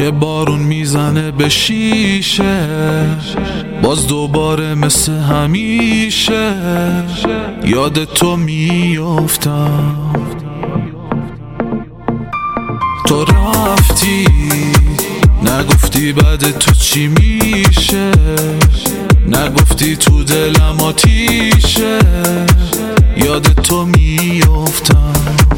که بارون میزنه به شیشه، باز دوباره مثل همیشه یاد تو میافتم. تو رفتی نگفتی بعد تو چی میشه، نگفتی تو دلم آتیشه یاد تو میافتم،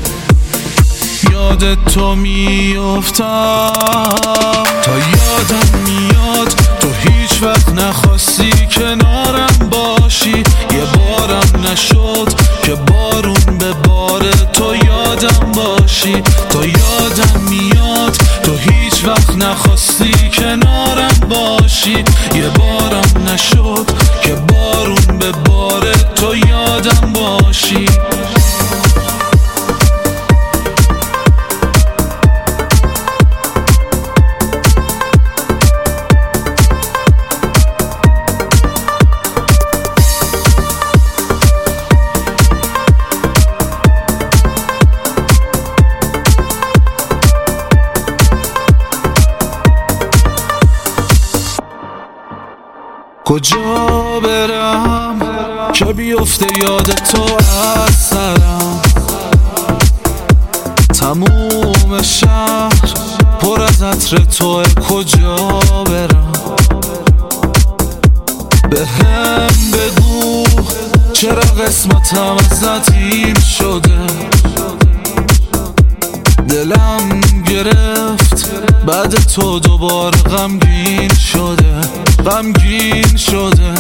یاد تو میافتم. تا یادم میاد تو هیچ وقت نخواستی کنارم باشی، یه بارم نشد که بارون به بار تو یادم باشی. تا یادم میاد تو هیچ وقت نخواستی کنارم باشی، یه بارم نشد که بارون به بار تو یادم باشی. کجا برم که بیفته یاد تو از سرم، تموم شهر پر از عطر توه. کجا برم به هم بگو چرا قسمتم ازت این شده، دلم گرفت بعد تو دوباره غمگین شده، غمگین شده.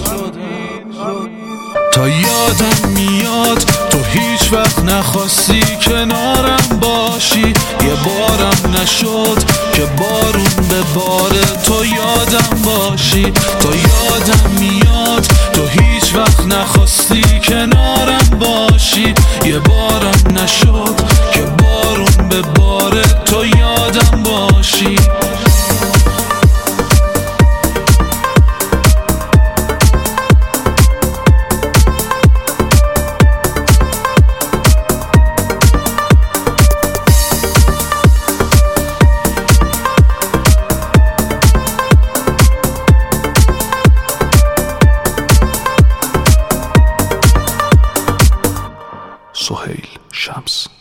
تا یادم میاد تو هیچ وقت نخواستی کنارم باشی، یه بارم نشد که بارون به بار تو یادم باشی. تا یادم میاد تو هیچ وقت نخواستی کنارم باشی، یه بارم نشد که بارون به بار تو یادم باشی. سهیل شمس.